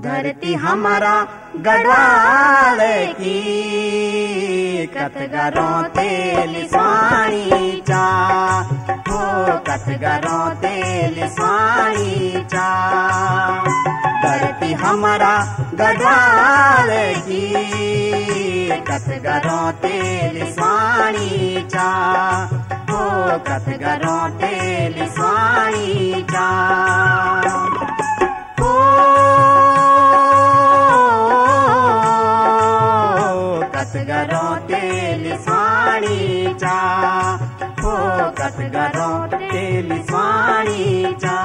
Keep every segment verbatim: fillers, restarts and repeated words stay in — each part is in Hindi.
धरती हमारा गढ़वाल की, कतगरों तेल स्वाणी चा, हो कतगरों तेल स्वाणी चा। धरती हमारा गढ़वाल की, कतगरों तेल स्वाणी चा, हो कतगरों तेल स्वाणी चा। कतगरों तेल स्वाणी चा, हो कतगरों तेल स्वाणी चा।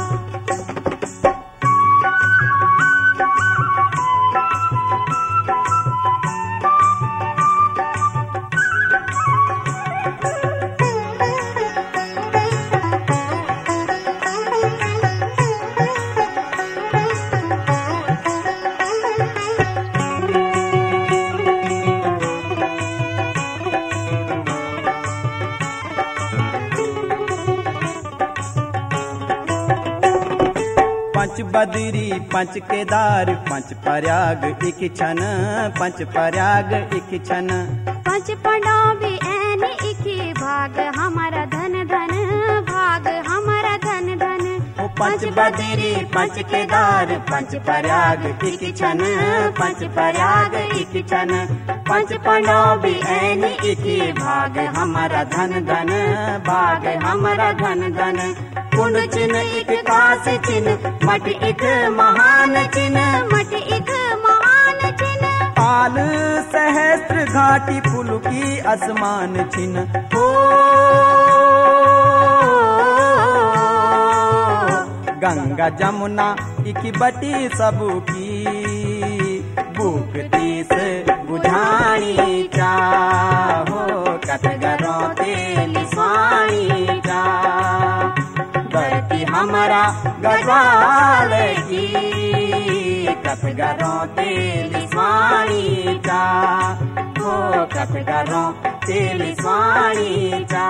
पंच बदरी पंच केदार पंच प्रयाग इक छन, पंच प्रयाग इक छन। पंच पंडाबी एन इकी भाग हमारा धन धन, भाग हमारा धन धन। पंच बदरी पंच केदार पंच प्रयाग इक छन, पंच प्रयाग इक छन। पंच पंडाबी एन इकी भाग हमारा धन धन, भाग हमारा धन धन। कुंड चिन्ह एक कास चिन्ह, मठ एक महान चिन्ह, मठ एक महान चिन्ह। पाल सहस्त्र घाटी फुलकी आसमान चिन्ह, हो गंगा जमुना इकी बटी सबकी, भूख तीस बुझानी चा, हो कतगरों तेल स्वाणी चा। धरती हमारा गढ़वाल की, कतगरों तेल स्वाणी चा, हो कतगरों तेल स्वाणी चा।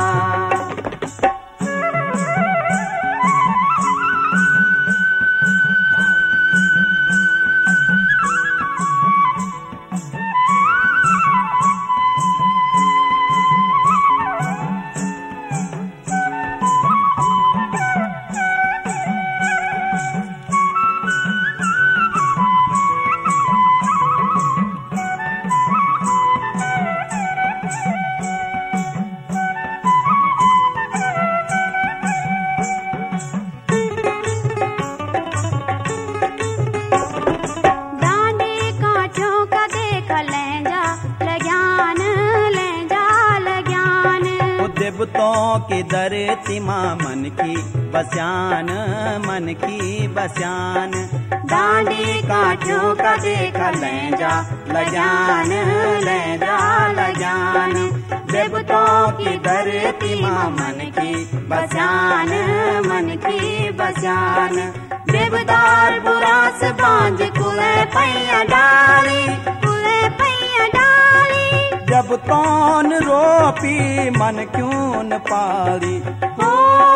देवतों के धरती माँ मन की बस्यान, मन की बस्यान। डांडी काठों का देखा ले जा लजान, ले जा लजान। देवतों की धरती माँ मन की बस्यान, मन की बस्यान। देवदार बुरास बांझ कुले पैया डाली, कुले पैया डाली। जब तौन रोपी मन क्यों न पाली, हो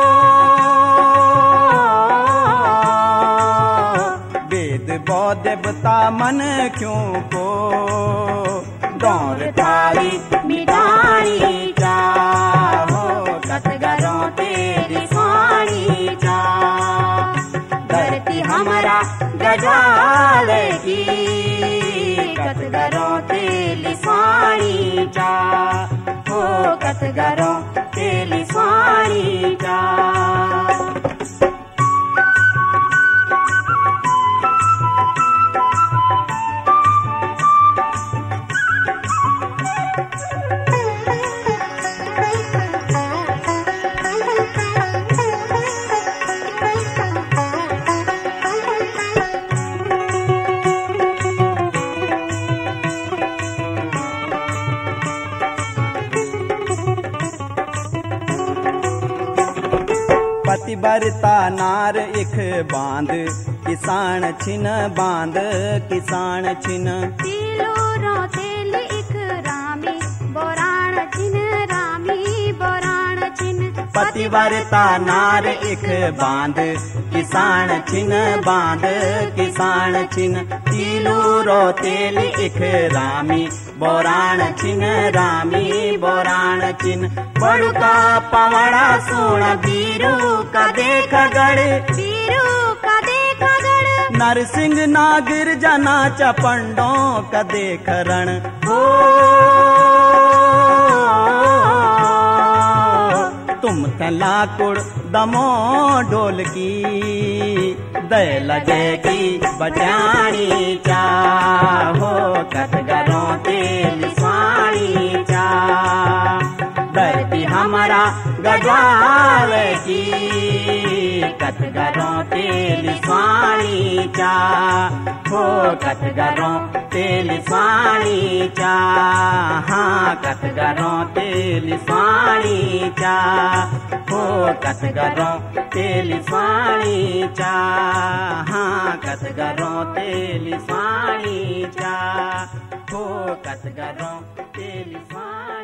वेद बौद्ध देवता मन क्यों को, दौर थाली मिठाई चा, हो कतगरों तेरी स्वाणी चा। धरती हमारा गढ़वाल की, कतगरों तेली स्वाणी चा, हो कतगरों तेली स्वाणी चा। पतिव्रता नार इख बांध, किसान छिन बांध, किसान छिन। तिलो रो तेल इख रामी, बोराण छिन रामी, बोराण छिन। पतिवर्ता नार इख बांध किसान छिन बांध किसान छिन तीलू रो तेल इख रामी बोराण छिन रामी बोराण छिन बड़ुका पवड़ा सुण बीरू का देख गढ़ बीरू का देख गढ़ नरसिंह नागिर जना चपंडों का देख रण हो तुम तलाकुड़ दमो ढोलकी दय लगे की बजानी चाहो कतगरों तेल स्वाणी चा धरती हमारा गढ़वाल की कतगरों तेल स्वाणी चा हो कतगरों तेल स्वाणी चा हाँ कतगरों तेल स्वाणी चा हो कतगरों तेल स्वाणी चा हाँ कतगरों तेल स्वाणी चा हो कतगरों तेल स्वाणी